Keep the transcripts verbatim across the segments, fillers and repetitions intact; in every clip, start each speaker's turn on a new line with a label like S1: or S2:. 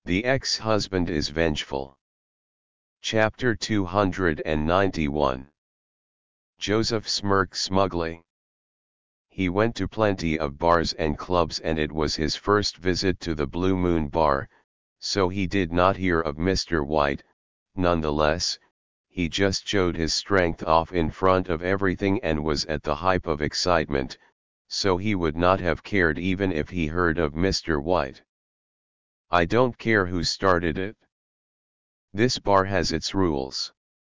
S1: The ex-husband is vengeful. Chapter two hundred ninety-one. Joseph smirked smugly. He went to plenty of bars and clubs, and it was his first visit to the Blue Moon Bar, so he did not hear of Mister White. Nonetheless, he just showed his strength off in front of everything and was at the height of excitement, so he would not have cared even if he heard of Mister White. I don't care who started it. This bar has its rules.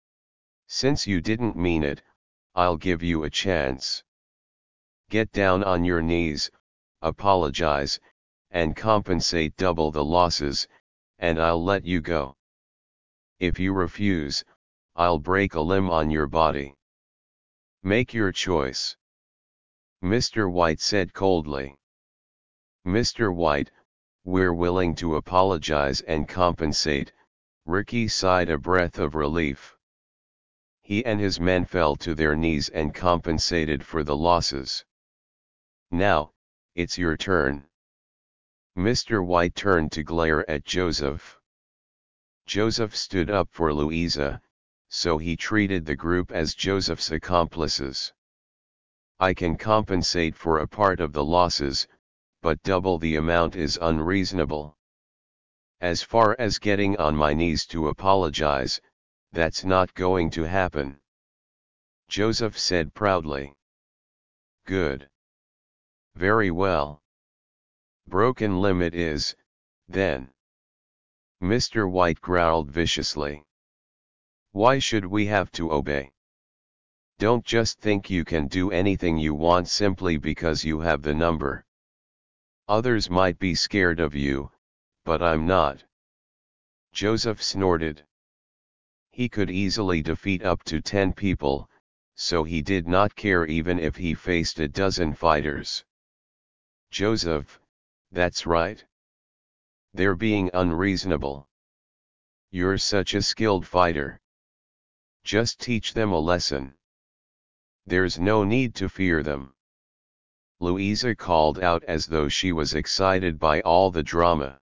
S1: Since you didn't mean it, I'll give you a chance. Get down on your knees, apologize, and compensate double the losses, and I'll let you go. If you refuse, I'll break a limb on your body. Make your choice. Mister White said coldly. Mister White, we're willing to apologize and compensate. Ricky sighed a breath of relief. He and his men fell to their knees and compensated for the losses. Now, it's your turn. Mister White turned to glare at Joseph. Joseph stood up for Louisa, so he treated the group as Joseph's accomplices. I can compensate for a part of the losses, but double the amount is unreasonable. As far as getting on my knees to apologize, that's not going to happen. Joseph said proudly. Good. Very well. Broken limb it is, then. Mister White growled viciously. Why should we have to obey? Don't just think you can do anything you want simply because you have the number. Others might be scared of you, but I'm not. Joseph snorted. He could easily defeat up to ten people, so he did not care even if he faced a dozen fighters. Joseph, that's right. They're being unreasonable. You're such a skilled fighter. Just teach them a lesson. There's no need to fear them. Louisa called out as though she was excited by all the drama.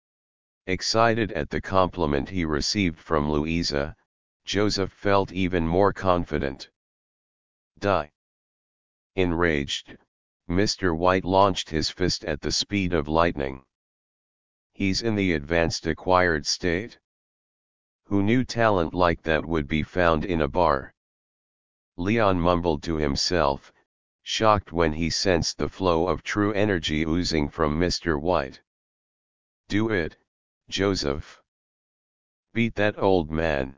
S1: Excited at the compliment he received from Louisa, Joseph felt even more confident. Die. Enraged, Mister White launched his fist at the speed of lightning. He's in the advanced acquired state? Who knew talent like that would be found in a bar? Leon mumbled to himself, shocked when he sensed the flow of true energy oozing from Mister White. Do it, Joseph. Beat that old man.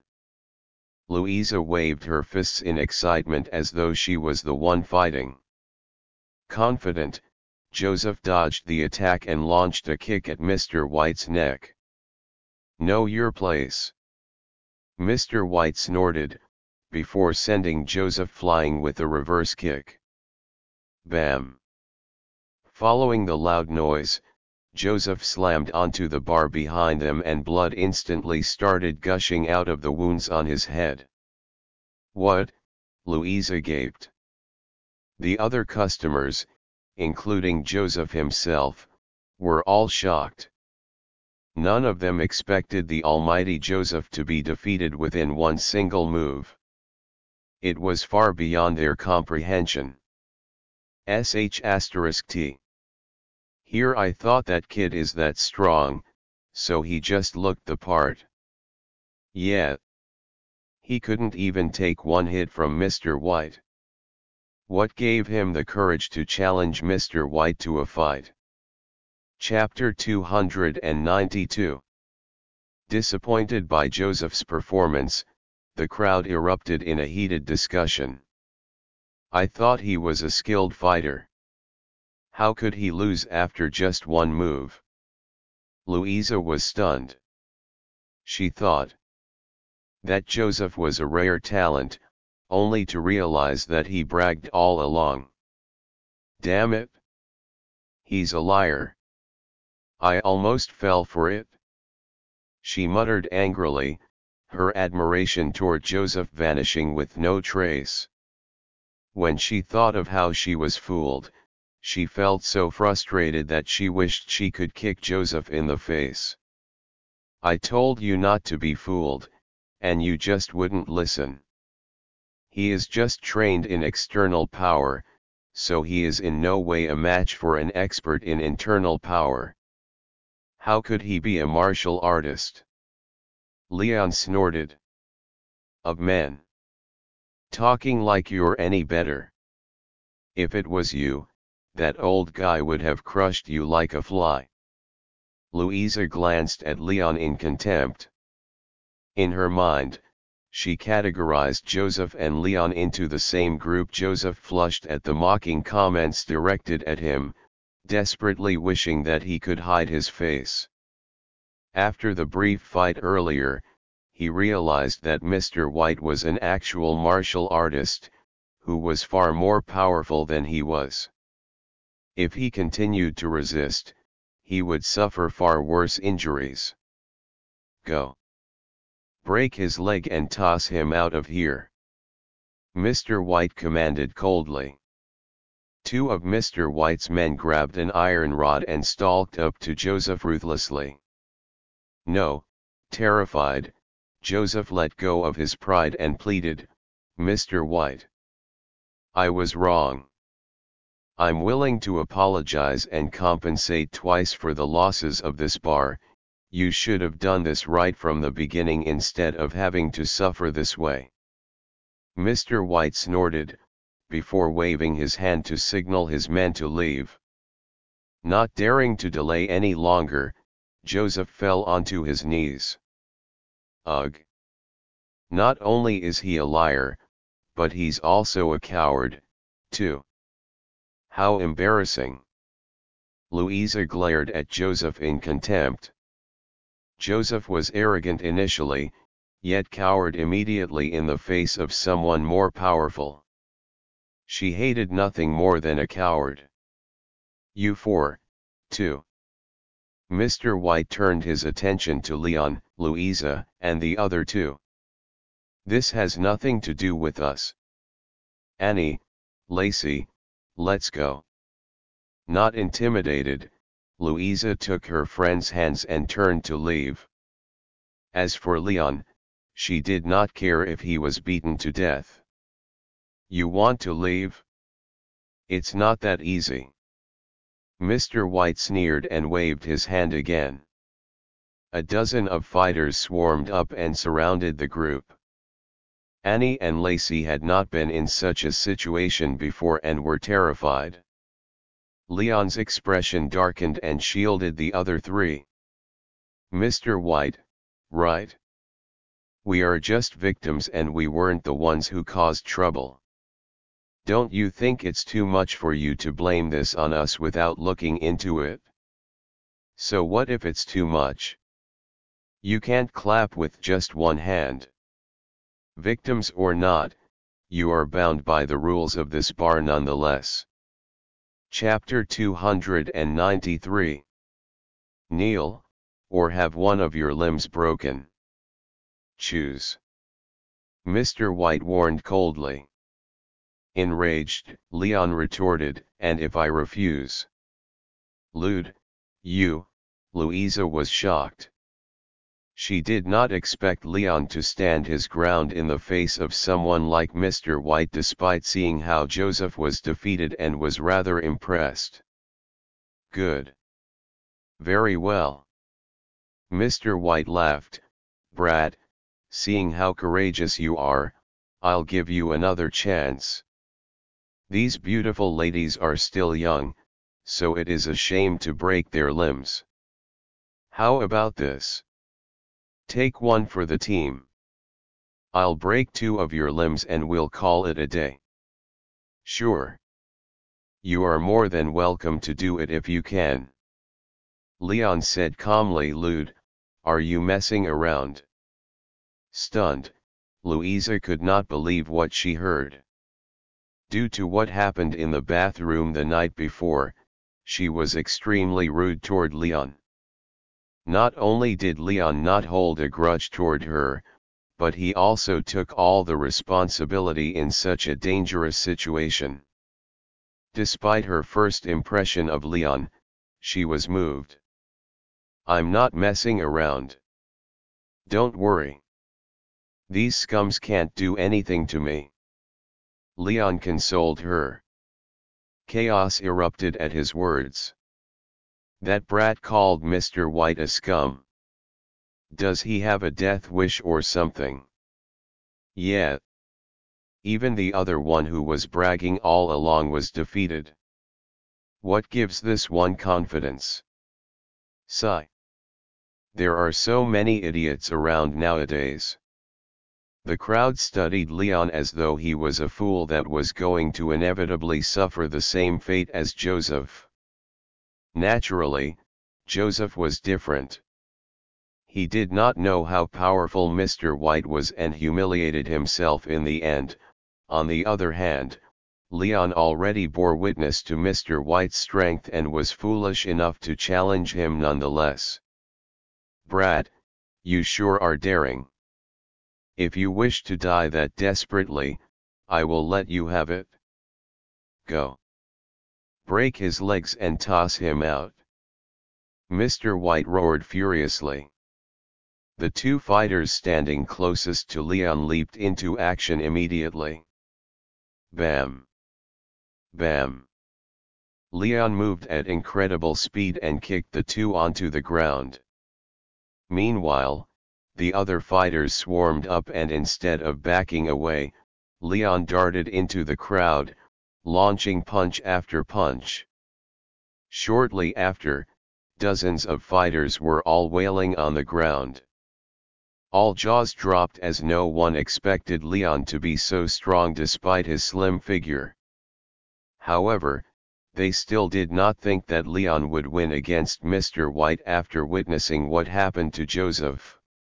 S1: Louisa waved her fists in excitement as though she was the one fighting. Confident, Joseph dodged the attack and launched a kick at Mister White's neck. Know your place. Mister White snorted, before sending Joseph flying with a reverse kick. Bam! Following the loud noise, Joseph slammed onto the bar behind them and blood instantly started gushing out of the wounds on his head. What? Louisa gaped. The other customers, including Joseph himself, were all shocked. None of them expected the almighty Joseph to be defeated within one single move. It was far beyond their comprehension. Sh asterisk T. Here I thought that kid is that strong, so he just looked the part. Yeah. He couldn't even take one hit from Mister White. What gave him the courage to challenge Mister White to a fight? Chapter two hundred ninety-two. Disappointed by Joseph's performance, the crowd erupted in a heated discussion. I thought he was a skilled fighter. How could he lose after just one move? Louisa was stunned. She thought that Joseph was a rare talent, only to realize that he bragged all along. Damn it! He's a liar. I almost fell for it. She muttered angrily, her admiration toward Joseph vanishing with no trace. When she thought of how she was fooled, she felt so frustrated that she wished she could kick Joseph in the face. I told you not to be fooled, and you just wouldn't listen. He is just trained in external power, so he is in no way a match for an expert in internal power. How could he be a martial artist? Leon snorted. Of men. Talking like you're any better. If it was you, that old guy would have crushed you like a fly. Louisa glanced at Leon in contempt. In her mind, she categorized Joseph and Leon into the same group. Joseph flushed at the mocking comments directed at him, desperately wishing that he could hide his face. After the brief fight earlier, he realized that Mister White was an actual martial artist, who was far more powerful than he was. If he continued to resist, he would suffer far worse injuries. Go. Break his leg and toss him out of here. Mister White commanded coldly. Two of Mister White's men grabbed an iron rod and stalked up to Joseph ruthlessly. No, terrified, Joseph let go of his pride and pleaded, Mister White. I was wrong. I'm willing to apologize and compensate twice for the losses of this bar. You should have done this right from the beginning instead of having to suffer this way. Mister White snorted, before waving his hand to signal his men to leave. Not daring to delay any longer, Joseph fell onto his knees. Ugh! Not only is he a liar, but he's also a coward, too. How embarrassing! Louisa glared at Joseph in contempt. Joseph was arrogant initially, yet cowered immediately in the face of someone more powerful. She hated nothing more than a coward. You four, too. Mister White turned his attention to Leon, Louisa, and the other two. This has nothing to do with us. Annie, Lacey, let's go. Not intimidated, Louisa took her friend's hands and turned to leave. As for Leon, she did not care if he was beaten to death. You want to leave? It's not that easy. Mister White sneered and waved his hand again. A dozen of fighters swarmed up and surrounded the group. Annie and Lacey had not been in such a situation before and were terrified. Leon's expression darkened and shielded the other three. Mister White, right? We are just victims and we weren't the ones who caused trouble. Don't you think it's too much for you to blame this on us without looking into it? So what if it's too much? You can't clap with just one hand. Victims or not, you are bound by the rules of this bar nonetheless. Chapter two hundred ninety-three. Kneel, or have one of your limbs broken. Choose. Mister White warned coldly. Enraged, Leon retorted, and if I refuse? Lude, you, Louisa was shocked. She did not expect Leon to stand his ground in the face of someone like Mister White despite seeing how Joseph was defeated and was rather impressed. Good. Very well. Mister White laughed, Brat, seeing how courageous you are, I'll give you another chance. These beautiful ladies are still young, so it is a shame to break their limbs. How about this? Take one for the team. I'll break two of your limbs and we'll call it a day. Sure. You are more than welcome to do it if you can. Leon said calmly. Lude, are you messing around? Stunned, Louisa could not believe what she heard. Due to what happened in the bathroom the night before, she was extremely rude toward Leon. Not only did Leon not hold a grudge toward her, but he also took all the responsibility in such a dangerous situation. Despite her first impression of Leon, she was moved. I'm not messing around. Don't worry. These scums can't do anything to me. Leon consoled her. Chaos erupted at his words. That brat called Mister White a scum. Does he have a death wish or something? Yeah. Even the other one who was bragging all along was defeated. What gives this one confidence? Sigh. There are so many idiots around nowadays. The crowd studied Leon as though he was a fool that was going to inevitably suffer the same fate as Joseph. Naturally, Joseph was different. He did not know how powerful Mister White was and humiliated himself in the end. On the other hand, Leon already bore witness to Mister White's strength and was foolish enough to challenge him nonetheless. Brat, you sure are daring. If you wish to die that desperately, I will let you have it. Go. Break his legs and toss him out. Mister White roared furiously. The two fighters standing closest to Leon leaped into action immediately. Bam! Bam! Leon moved at incredible speed and kicked the two onto the ground. Meanwhile, the other fighters swarmed up and instead of backing away, Leon darted into the crowd, launching punch after punch. Shortly after, dozens of fighters were all wailing on the ground. All jaws dropped as no one expected Leon to be so strong despite his slim figure. However, they still did not think that Leon would win against Mister White after witnessing what happened to Joseph.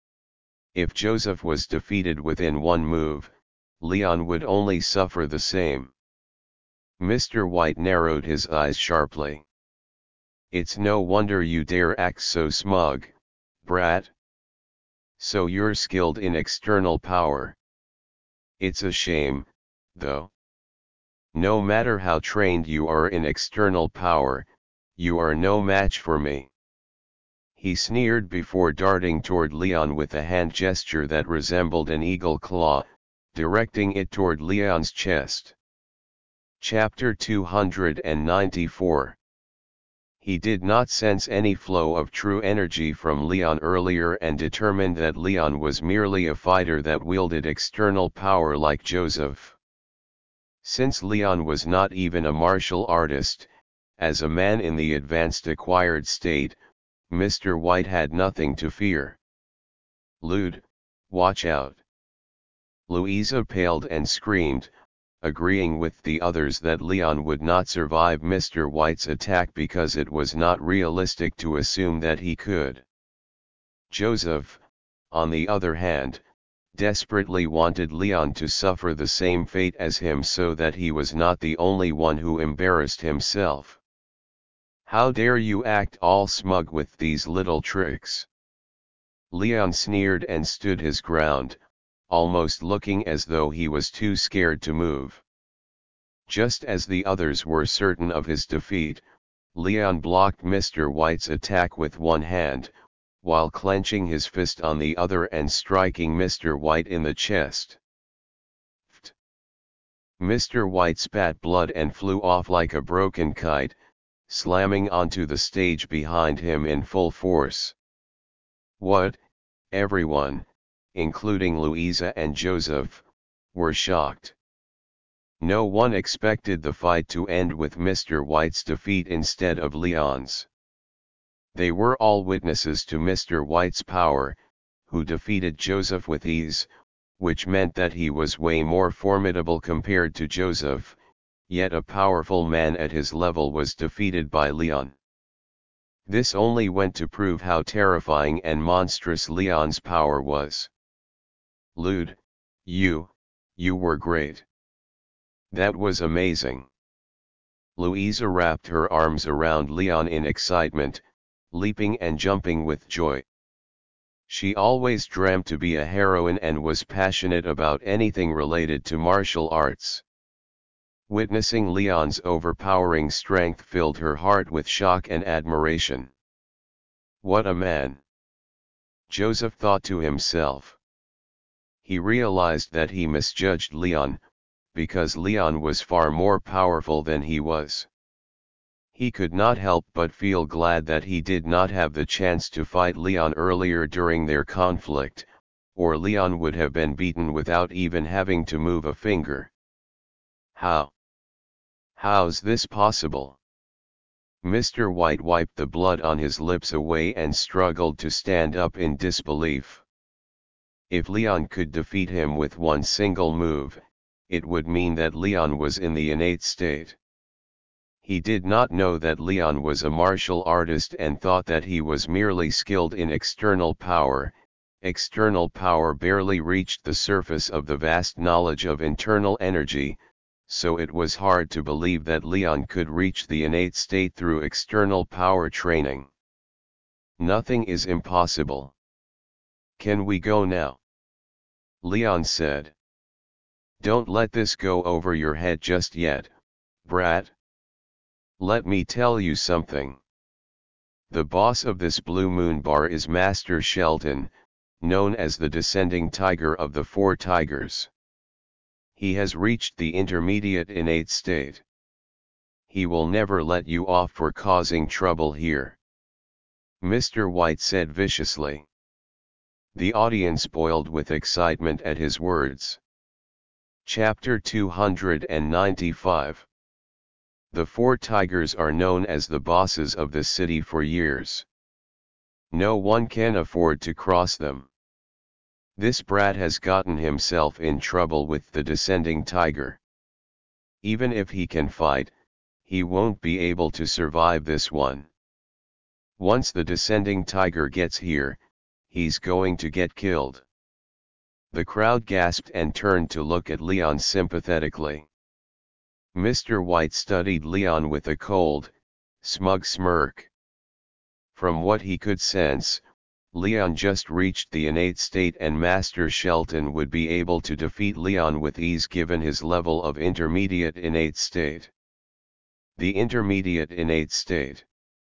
S1: If Joseph was defeated within one move, Leon would only suffer the same. Mister White narrowed his eyes sharply. It's no wonder you dare act so smug, brat. So you're skilled in external power. It's a shame, though. No matter how trained you are in external power, you are no match for me. He sneered before darting toward Leon with a hand gesture that resembled an eagle claw, directing it toward Leon's chest. Chapter two hundred ninety-four. He did not sense any flow of true energy from Leon earlier and determined that Leon was merely a fighter that wielded external power like Joseph. Since Leon was not even a martial artist, as a man in the advanced acquired state, Mister White had nothing to fear. Lude, watch out. Louisa paled and screamed, agreeing with the others that Leon would not survive Mister White's attack because it was not realistic to assume that he could. Joseph, on the other hand, desperately wanted Leon to suffer the same fate as him so that he was not the only one who embarrassed himself. How dare you act all smug with these little tricks? Leon sneered and stood his ground, almost looking as though he was too scared to move. Just as the others were certain of his defeat, Leon blocked Mister White's attack with one hand, while clenching his fist on the other and striking Mister White in the chest. Pfft. Mister White spat blood and flew off like a broken kite, slamming onto the stage behind him in full force. What? Everyone, including Louisa and Joseph, were shocked. No one expected the fight to end with Mister White's defeat instead of Leon's. They were all witnesses to Mister White's power, who defeated Joseph with ease, which meant that he was way more formidable compared to Joseph. Yet a powerful man at his level was defeated by Leon. This only went to prove how terrifying and monstrous Leon's power was. Lude, you, you were great. That was amazing. Louisa wrapped her arms around Leon in excitement, leaping and jumping with joy. She always dreamt to be a heroine and was passionate about anything related to martial arts. Witnessing Leon's overpowering strength filled her heart with shock and admiration. What a man! Joseph thought to himself. He realized that he misjudged Leon, because Leon was far more powerful than he was. He could not help but feel glad that he did not have the chance to fight Leon earlier during their conflict, or Leon would have been beaten without even having to move a finger. How? How's this possible? Mister White wiped the blood on his lips away and struggled to stand up in disbelief. If Leon could defeat him with one single move, it would mean that Leon was in the innate state. He did not know that Leon was a martial artist and thought that he was merely skilled in external power. External power barely reached the surface of the vast knowledge of internal energy, so it was hard to believe that Leon could reach the innate state through external power training. Nothing is impossible. Can we go now? Leon said. Don't let this go over your head just yet, brat. Let me tell you something. The boss of this Blue Moon Bar is Master Shelton, known as the Descending Tiger of the Four Tigers. He has reached the intermediate innate state. He will never let you off for causing trouble here. Mister White said viciously. The audience boiled with excitement at his words. Chapter two hundred ninety-five. The Four Tigers are known as the bosses of the city for years. No one can afford to cross them. This brat has gotten himself in trouble with the Descending Tiger. Even if he can fight, he won't be able to survive this one. Once the Descending Tiger gets here, he's going to get killed. The crowd gasped and turned to look at Leon sympathetically. Mister White studied Leon with a cold, smug smirk. From what he could sense, Leon just reached the innate state and Master Shelton would be able to defeat Leon with ease given his level of intermediate innate state. The intermediate innate state.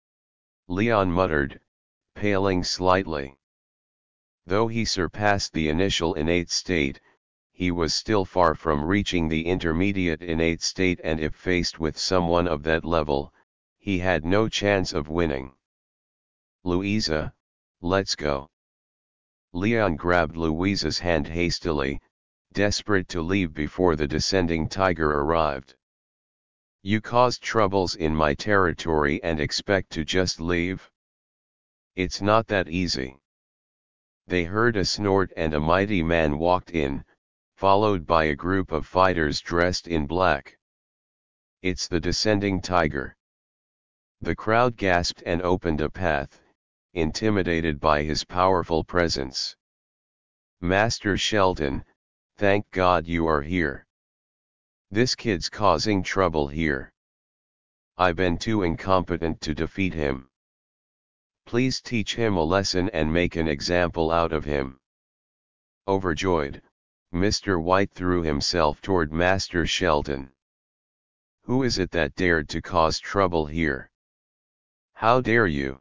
S1: Leon muttered, paling slightly. Though he surpassed the initial innate state, he was still far from reaching the intermediate innate state, and if faced with someone of that level, he had no chance of winning. Louisa, let's go. Leon grabbed Louisa's hand hastily, desperate to leave before the Descending Tiger arrived. You caused troubles in my territory and expect to just leave? It's not that easy. They heard a snort and a mighty man walked in, followed by a group of fighters dressed in black. It's the Descending Tiger. The crowd gasped and opened a path, intimidated by his powerful presence. Master Shelton, thank God you are here. This kid's causing trouble here. I've been too incompetent to defeat him. Please teach him a lesson and make an example out of him. Overjoyed, Mister White threw himself toward Master Shelton. Who is it that dared to cause trouble here? How dare you?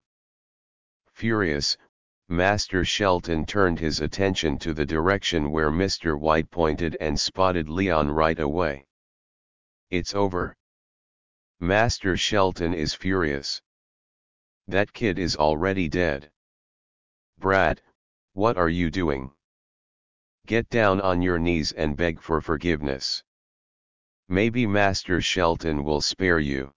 S1: Furious, Master Shelton turned his attention to the direction where Mister White pointed and spotted Leon right away. It's over. Master Shelton is furious. That kid is already dead. Brat, what are you doing? Get down on your knees and beg for forgiveness. Maybe Master Shelton will spare you.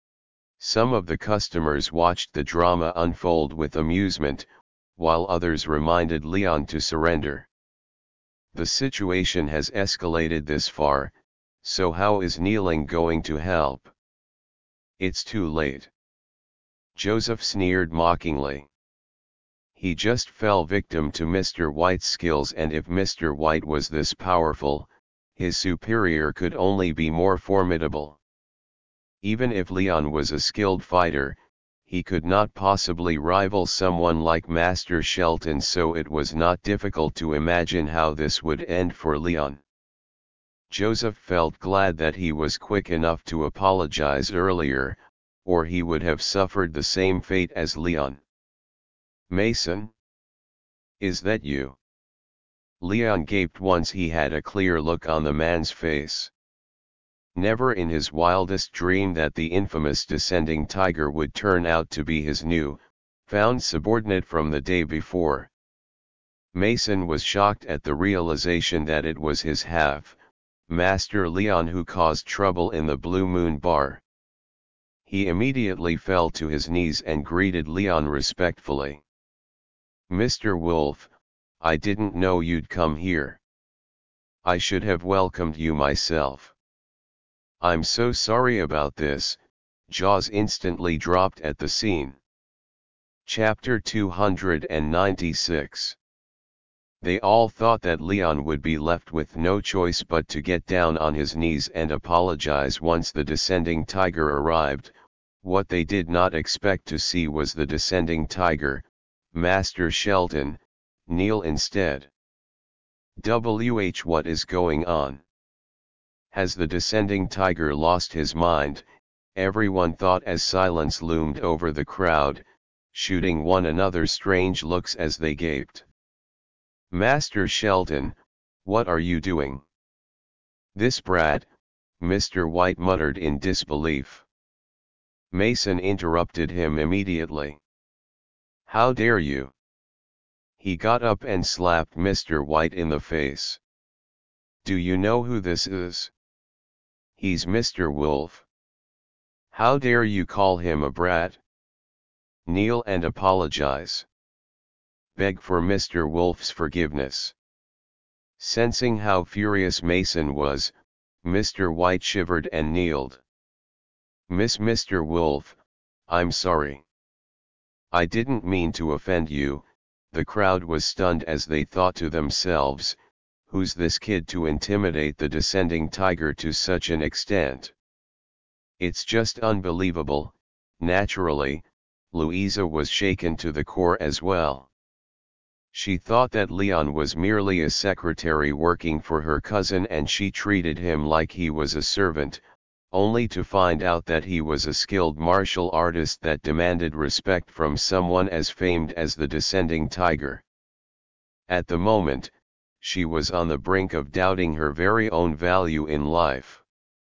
S1: Some of the customers watched the drama unfold with amusement, while others reminded Leon to surrender. The situation has escalated this far, so how is kneeling going to help? It's too late. Joseph sneered mockingly. He just fell victim to Mister White's skills, and if Mister White was this powerful, his superior could only be more formidable. Even if Leon was a skilled fighter, he could not possibly rival someone like Master Shelton, so it was not difficult to imagine how this would end for Leon. Joseph felt glad that he was quick enough to apologize earlier, or he would have suffered the same fate as Leon. Mason? Is that you? Leon gaped once he had a clear look on the man's face. Never in his wildest dream that the infamous descending tiger would turn out to be his new, found subordinate from the day before. Mason was shocked at the realization that it was his half, Master Leon who caused trouble in the Blue Moon Bar. He immediately fell to his knees and greeted Leon respectfully. "Mister Wolf, I didn't know you'd come here. I should have welcomed you myself. I'm so sorry about this." Jaws instantly dropped at the scene. Chapter two hundred ninety-six. They all thought that Leon would be left with no choice but to get down on his knees and apologize once the descending tiger arrived. What they did not expect to see was the descending tiger, Master Shelton, kneel instead. W H What is going on? Has the descending tiger lost his mind? Everyone thought as silence loomed over the crowd, shooting one another strange looks as they gaped. "Master Shelton, what are you doing?" "This brat," Mister White muttered in disbelief. Mason interrupted him immediately. "How dare you?" He got up and slapped Mister White in the face. "Do you know who this is? He's Mister Wolf. How dare you call him a brat? Kneel and apologize. Beg for Mister Wolf's forgiveness." Sensing how furious Mason was, Mister White shivered and kneeled. "Miss Mister Wolf, I'm sorry. I didn't mean to offend you." The crowd was stunned as they thought to themselves, "Who's this kid to intimidate the descending tiger to such an extent?" It's just unbelievable." Naturally, Louisa was shaken to the core as well. She thought that Leon was merely a secretary working for her cousin and she treated him like he was a servant, only to find out that he was a skilled martial artist that demanded respect from someone as famed as the descending tiger. At the moment, she was on the brink of doubting her very own value in life.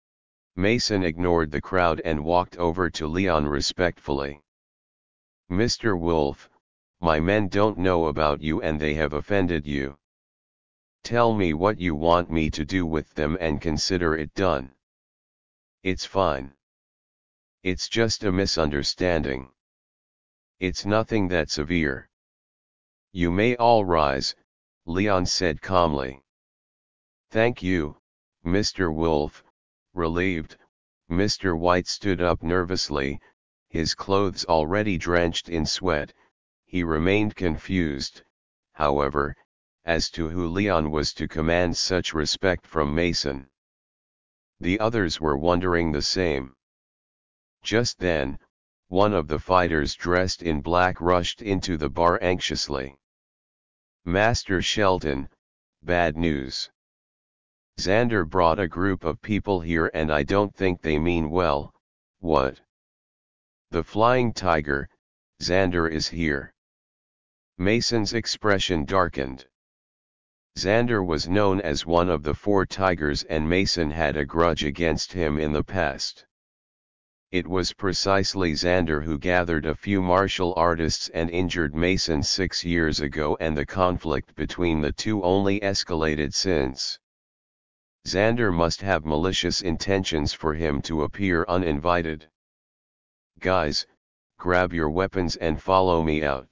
S1: Mason ignored the crowd and walked over to Leon respectfully. "Mister Wolf, my men don't know about you and they have offended you. Tell me what you want me to do with them and consider it done." "It's fine. It's just a misunderstanding. It's nothing that severe. You may all rise," Leon said calmly. "Thank you, Mister Wolf." Relieved, Mister White stood up nervously, his clothes already drenched in sweat. He remained confused, however, as to who Leon was to command such respect from Mason. The others were wondering the same. Just then, one of the fighters dressed in black rushed into the bar anxiously. "Master Shelton, bad news. Xander brought a group of people here and I don't think they mean well." "What?" "The Flying Tiger, Xander is here." Mason's expression darkened. Xander was known as one of the four tigers and Mason had a grudge against him in the past. It was precisely Xander who gathered a few martial artists and injured Mason six years ago, and the conflict between the two only escalated since. Xander must have malicious intentions for him to appear uninvited. "Guys, grab your weapons and follow me out,"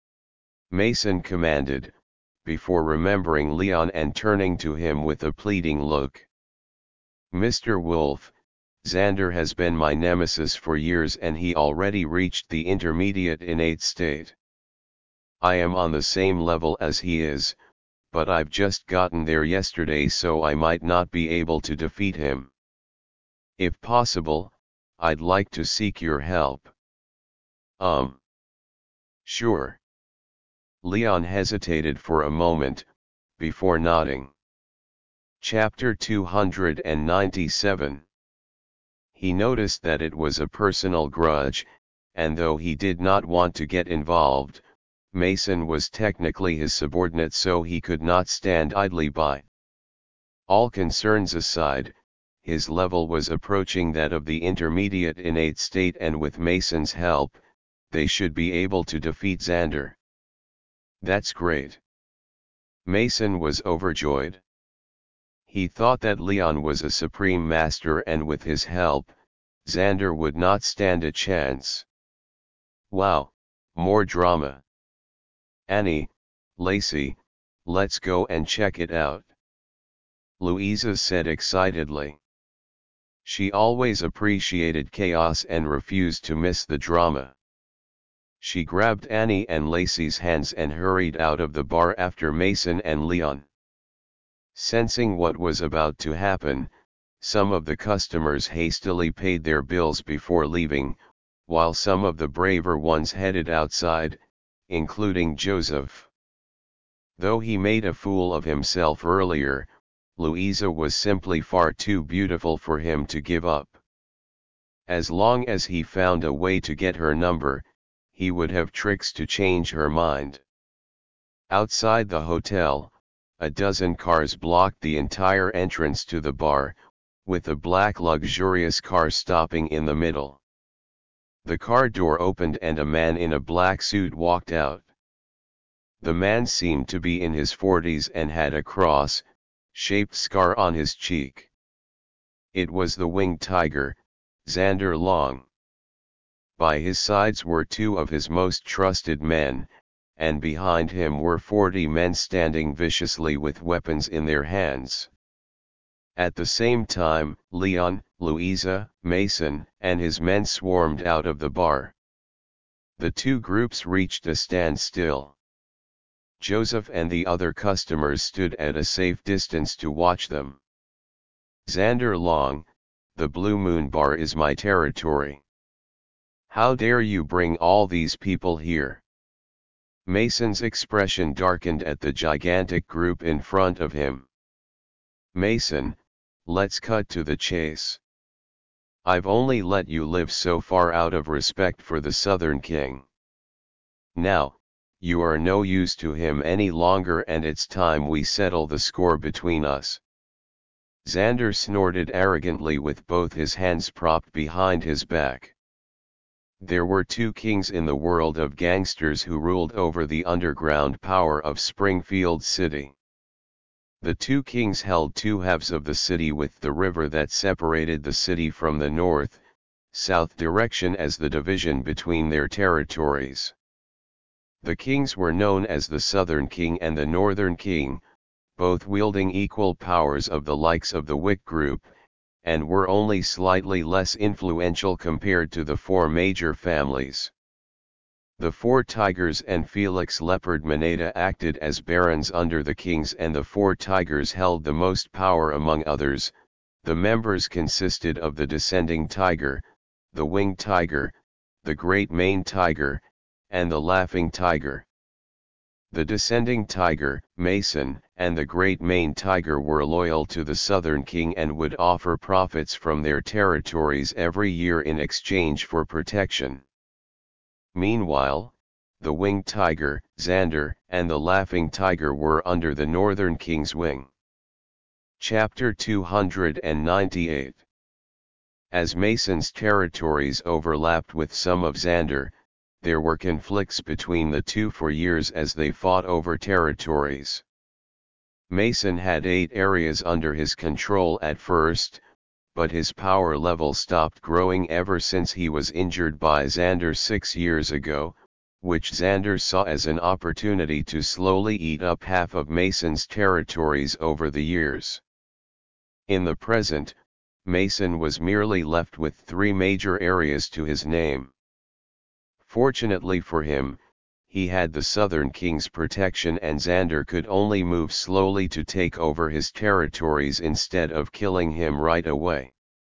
S1: Mason commanded, before remembering Leon and turning to him with a pleading look. "Mister Wolf, Xander has been my nemesis for years and he already reached the intermediate innate state. I am on the same level as he is, but I've just gotten there yesterday so I might not be able to defeat him. If possible, I'd like to seek your help." Um. "Sure." Leon hesitated for a moment, before nodding. Chapter two hundred ninety-seven. He noticed that it was a personal grudge, and though he did not want to get involved, Mason was technically his subordinate, so he could not stand idly by. All concerns aside, his level was approaching that of the intermediate innate state, and with Mason's help, they should be able to defeat Xander. That's great. Mason was overjoyed. He thought that Leon was a supreme master, and with his help, Xander would not stand a chance. Wow, more drama. Annie, Lacey, let's go and check it out, Louisa said excitedly. She always appreciated chaos and refused to miss the drama. She grabbed Annie and Lacey's hands and hurried out of the bar after Mason and Leon. Sensing what was about to happen, some of the customers hastily paid their bills before leaving, while some of the braver ones headed outside, including Joseph. Though he made a fool of himself earlier, Louisa was simply far too beautiful for him to give up. As long as he found a way to get her number, he would have tricks to change her mind. Outside the hotel, a dozen cars blocked the entire entrance to the bar, with a black luxurious car stopping in the middle. The car door opened and a man in a black suit walked out. The man seemed to be in his forties and had a cross-shaped scar on his cheek. It was the winged tiger, Xander Long. By his sides were two of his most trusted men, and behind him were forty men standing viciously with weapons in their hands. At the same time, Leon, Louisa, Mason, and his men swarmed out of the bar. The two groups reached a standstill. Joseph and the other customers stood at a safe distance to watch them. Xander Long, the Blue Moon Bar is my territory. How dare you bring all these people here? Mason's expression darkened at the gigantic group in front of him. Mason, let's cut to the chase. I've only let you live so far out of respect for the Southern King. Now, you are no use to him any longer, and it's time we settle the score between us. Xander snorted arrogantly with both his hands propped behind his back. There were two kings in the world of gangsters who ruled over the underground power of Springfield City. The two kings held two halves of the city, with the river that separated the city from the north, south direction as the division between their territories. The kings were known as the Southern King and the Northern King, both wielding equal powers of the likes of the Wick Group, and were only slightly less influential compared to the four major families. The Four Tigers and Felix Leopard Maneta acted as barons under the kings, and the Four Tigers held the most power among others. The members consisted of the Descending Tiger, the Winged Tiger, the Great Maned Tiger, and the Laughing Tiger. The Descending Tiger, Mason, and the Great Maned Tiger were loyal to the Southern King and would offer profits from their territories every year in exchange for protection. Meanwhile, the Winged Tiger, Xander, and the Laughing Tiger were under the Northern King's wing. Chapter two hundred ninety-eight. As Mason's territories overlapped with some of Xander, there were conflicts between the two for years as they fought over territories. Mason had eight areas under his control at first, but his power level stopped growing ever since he was injured by Xander six years ago, which Xander saw as an opportunity to slowly eat up half of Mason's territories over the years. In the present, Mason was merely left with three major areas to his name. Fortunately for him, he had the Southern King's protection, and Xander could only move slowly to take over his territories instead of killing him right away.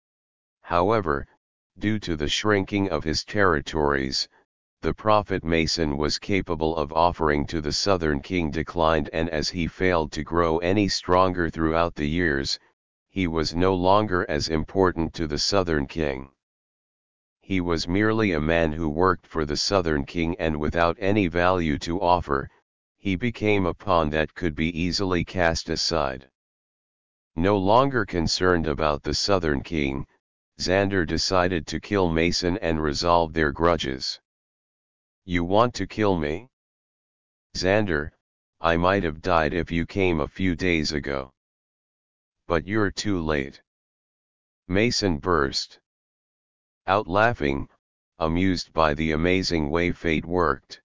S1: However, due to the shrinking of his territories, the profit Mason was capable of offering to the Southern King declined, and as he failed to grow any stronger throughout the years, he was no longer as important to the Southern King. he was merely a man who worked for the Southern King, and without any value to offer, he became a pawn that could be easily cast aside. No longer concerned about the Southern King, Xander decided to kill Mason and resolve their grudges. "You want to kill me? Xander, I might have died if you came a few days ago. But you're too late." Mason burst out laughing, amused by the amazing way fate worked.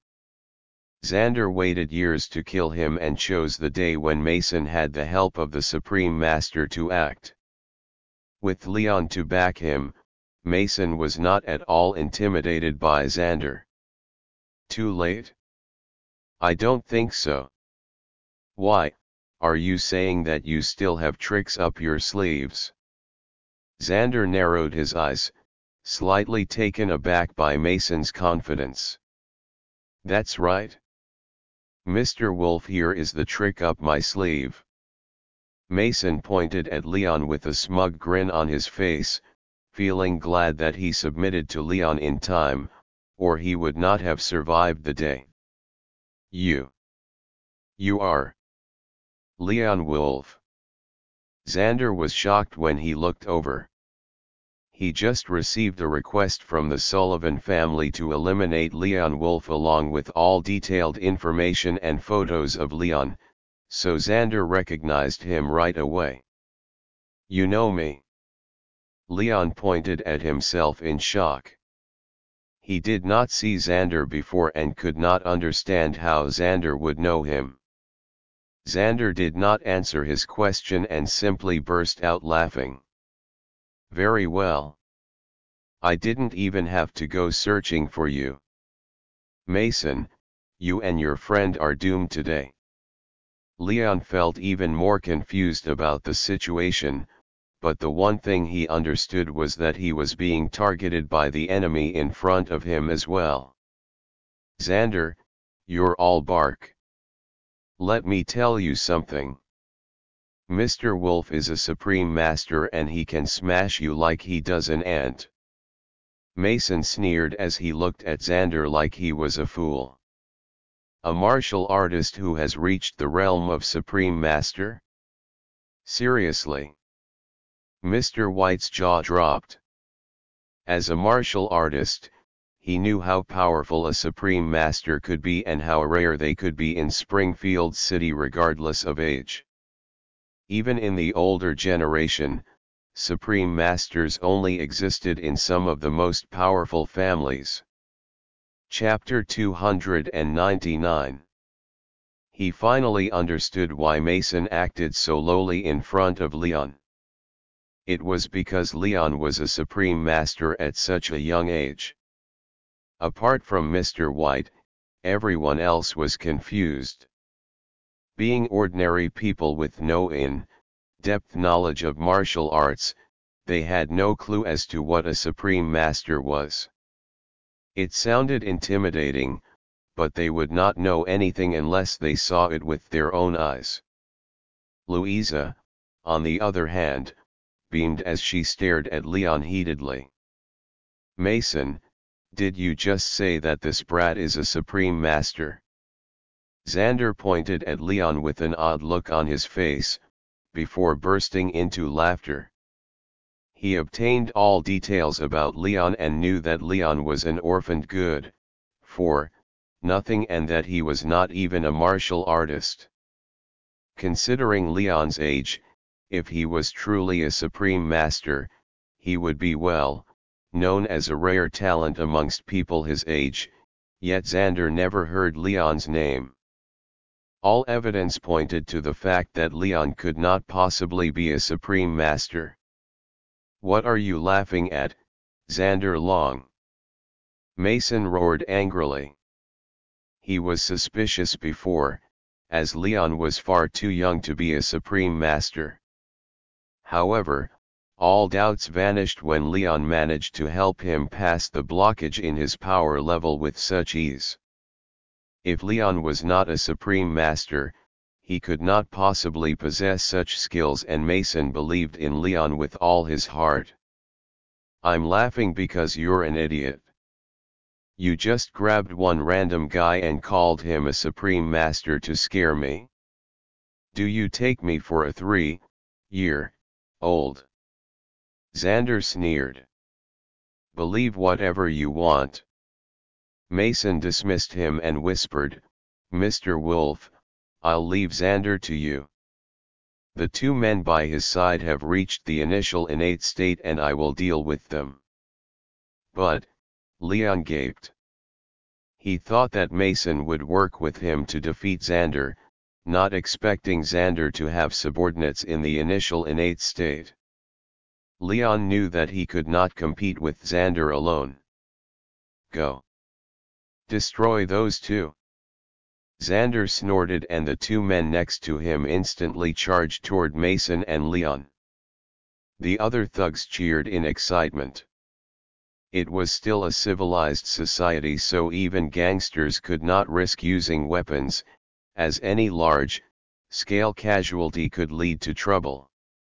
S1: Xander waited years to kill him and chose the day when Mason had the help of the Supreme Master to act. With Leon to back him, Mason was not at all intimidated by Xander. "Too late? I don't think so. Why, are you saying that you still have tricks up your sleeves?" Xander narrowed his eyes, slightly taken aback by Mason's confidence. "That's right. Mister Wolf, here is the trick up my sleeve." Mason pointed at Leon with a smug grin on his face, feeling glad that he submitted to Leon in time, or he would not have survived the day. You. You are Leon Wolf." Xander was shocked when he looked over. He just received a request from the Sullivan family to eliminate Leon Wolf along with all detailed information and photos of Leon, so Xander recognized him right away. "You know me?" Leon pointed at himself in shock. He did not see Xander before and could not understand how Xander would know him. Xander did not answer his question and simply burst out laughing. "Very well. I didn't even have to go searching for you. Mason, you and your friend are doomed today." Leon felt even more confused about the situation, but the one thing he understood was that he was being targeted by the enemy in front of him as well. "Xander, you're all bark. Let me tell you something. Mister Wolf is a Supreme Master and he can smash you like he does an ant." Mason sneered as he looked at Xander like he was a fool. "A martial artist who has reached the realm of Supreme Master? Seriously?" Mister White's jaw dropped. As a martial artist, he knew how powerful a Supreme Master could be and how rare they could be in Springfield City regardless of age. Even in the older generation, Supreme Masters only existed in some of the most powerful families. Chapter two hundred ninety-nine. He finally understood why Mason acted so lowly in front of Leon. It was because Leon was a Supreme Master at such a young age. Apart from Mister White, everyone else was confused. Being ordinary people with no in-depth knowledge of martial arts, they had no clue as to what a Supreme Master was. It sounded intimidating, but they would not know anything unless they saw it with their own eyes. Louisa, on the other hand, beamed as she stared at Leon heatedly. "Mason, did you just say that this brat is a Supreme Master?" Xander pointed at Leon with an odd look on his face, before bursting into laughter. He obtained all details about Leon and knew that Leon was an orphaned good, for nothing, and that he was not even a martial artist. Considering Leon's age, if he was truly a Supreme Master, he would be well known as a rare talent amongst people his age, yet Xander never heard Leon's name. All evidence pointed to the fact that Leon could not possibly be a Supreme Master. "What are you laughing at, Xander Long?" Mason roared angrily. He was suspicious before, as Leon was far too young to be a Supreme Master. However, all doubts vanished when Leon managed to help him pass the blockage in his power level with such ease. If Leon was not a Supreme Master, he could not possibly possess such skills, and Mason believed in Leon with all his heart. I'm laughing because you're an idiot. You just grabbed one random guy and called him a supreme master to scare me. Do you take me for a three-year-old? Xander sneered. Believe whatever you want. Mason dismissed him and whispered, Mister Wolf, I'll leave Xander to you. The two men by his side have reached the initial innate state and I will deal with them. But, Leon gaped. He thought that Mason would work with him to defeat Xander, not expecting Xander to have subordinates in the initial innate state. Leon knew that he could not compete with Xander alone. Go. Destroy those two. Xander snorted and the two men next to him instantly charged toward Mason and Leon. The other thugs cheered in excitement. It was still a civilized society, so even gangsters could not risk using weapons, as any large-scale casualty could lead to trouble.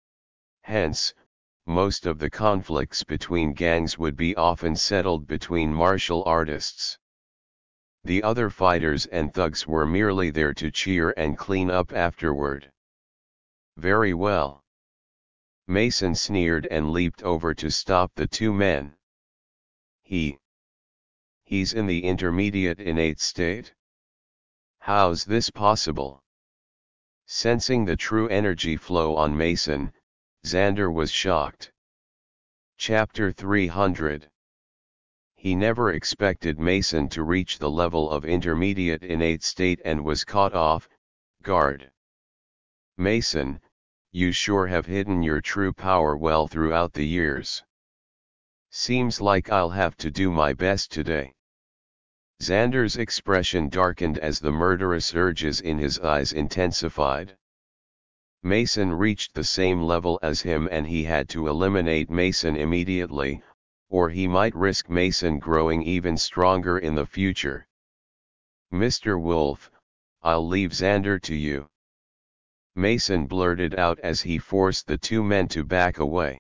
S1: Hence, most of the conflicts between gangs would be often settled between martial artists. The other fighters and thugs were merely there to cheer and clean up afterward. Very well. Mason sneered and leaped over to stop the two men. He. He's in the intermediate innate state? How's this possible? Sensing the true energy flow on Mason, Xander was shocked. Chapter three hundred. He never expected Mason to reach the level of intermediate innate state and was caught off guard. Mason, you sure have hidden your true power well throughout the years. Seems like I'll have to do my best today. Xander's expression darkened as the murderous urges in his eyes intensified. Mason reached the same level as him and he had to eliminate Mason immediately, or he might risk Mason growing even stronger in the future. Mister Wolf, I'll leave Xander to you. Mason blurted out as he forced the two men to back away.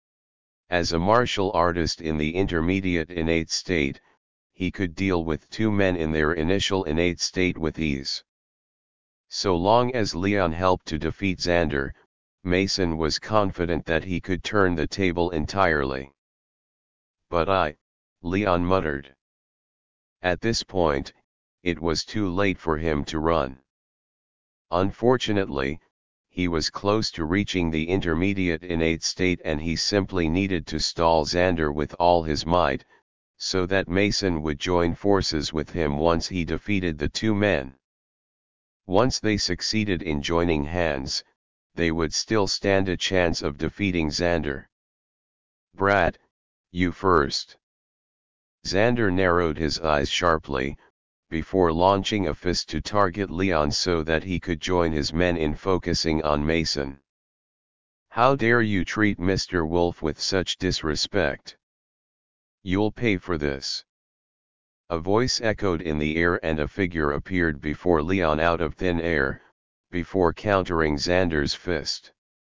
S1: As a martial artist in the intermediate innate state, he could deal with two men in their initial innate state with ease. So long as Leon helped to defeat Xander, Mason was confident that he could turn the table entirely. But I, Leon muttered. At this point, it was too late for him to run. Unfortunately, he was close to reaching the intermediate innate state and he simply needed to stall Xander with all his might, so that Mason would join forces with him once he defeated the two men. Once they succeeded in joining hands, they would still stand a chance of defeating Xander. Brad, you first. Xander narrowed his eyes sharply, before launching a fist to target Leon so that he could join his men in focusing on Mason. How dare you treat Mister Wolf with such disrespect? You'll pay for this. A voice echoed in the air and a figure appeared before Leon out of thin air, before countering Xander's fist.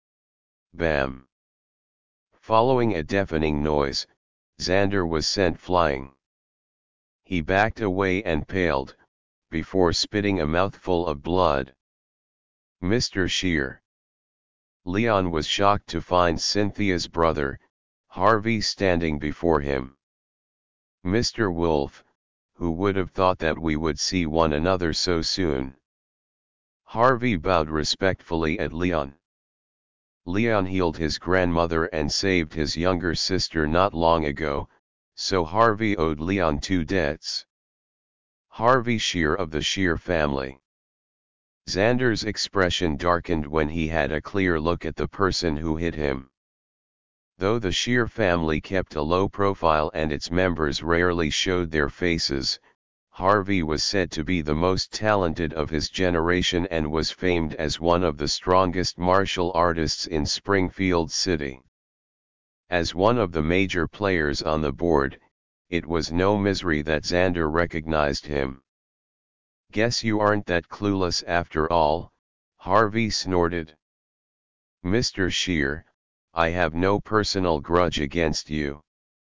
S1: Bam! Following a deafening noise, Xander was sent flying. He backed away and paled, before spitting a mouthful of blood. Mister Scheer. Leon was shocked to find Cynthia's brother, Harvey, standing before him. Mister Wolf, who would have thought that we would see one another so soon? Harvey bowed respectfully at Leon. Leon healed his grandmother and saved his younger sister not long ago, so Harvey owed Leon two debts. Harvey Scheer of the Scheer family. Xander's expression darkened when he had a clear look at the person who hit him. Though the Scheer family kept a low profile and its members rarely showed their faces, Harvey was said to be the most talented of his generation and was famed as one of the strongest martial artists in Springfield City. As one of the major players on the board, it was no mystery that Xander recognized him. Guess you aren't that clueless after all, Harvey snorted. Mister Scheer, I have no personal grudge against you.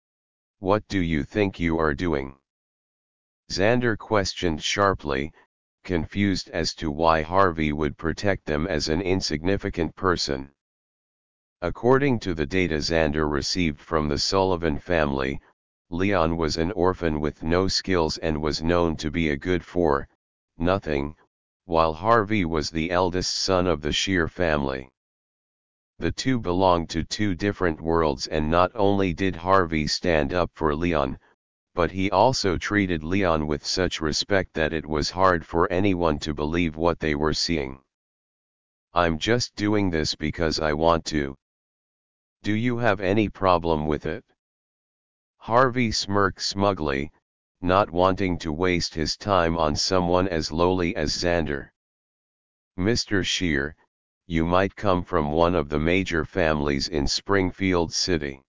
S1: What do you think you are doing? Xander questioned sharply, confused as to why Harvey would protect them as an insignificant person. According to the data Xander received from the Sullivan family, Leon was an orphan with no skills and was known to be a good for nothing, while Harvey was the eldest son of the Shear family. The two belonged to two different worlds, and not only did Harvey stand up for Leon, but he also treated Leon with such respect that it was hard for anyone to believe what they were seeing. I'm just doing this because I want to. Do you have any problem with it? Harvey smirked smugly, not wanting to waste his time on someone as lowly as Xander. Mister Shear, you might come from one of the major families in Springfield City.